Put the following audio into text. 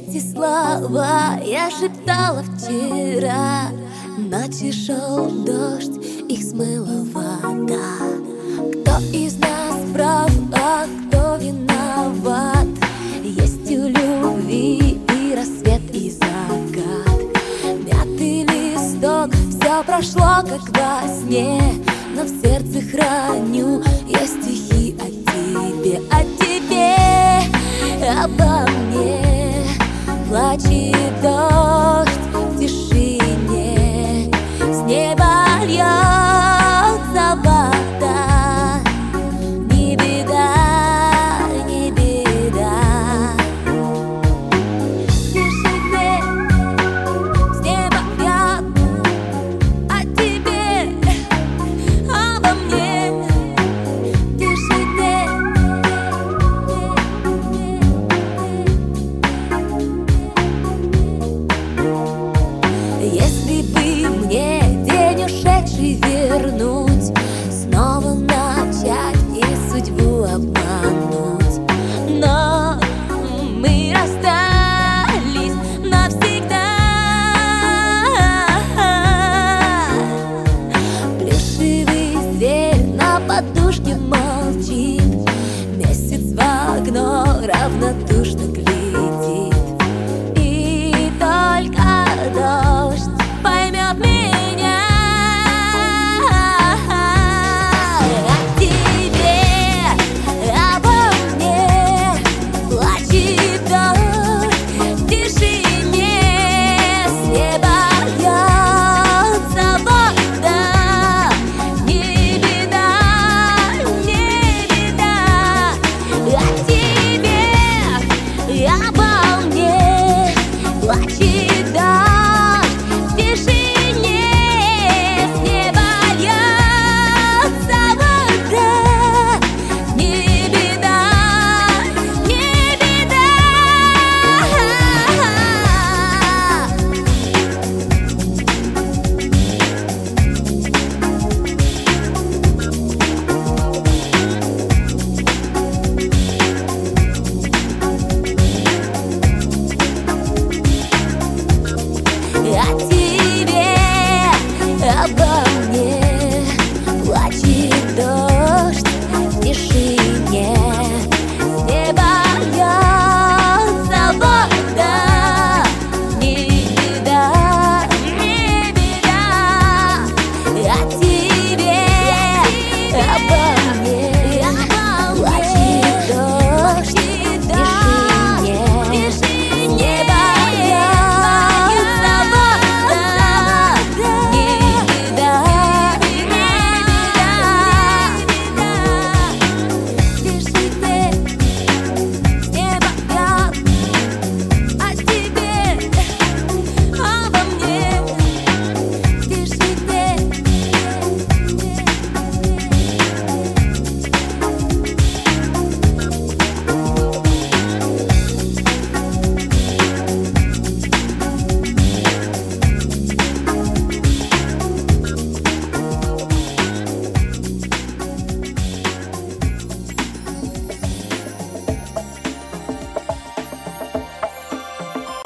Эти слова я шептала вчера. Ночью шел дождь, их смыла вода. Кто из нас прав, а кто виноват? Есть у любви и рассвет, и закат. Мятый листок, все прошло, как во сне, но в сердце храню я стихи о тебе, обо мне. Плачет дождь в тишине, с неба льет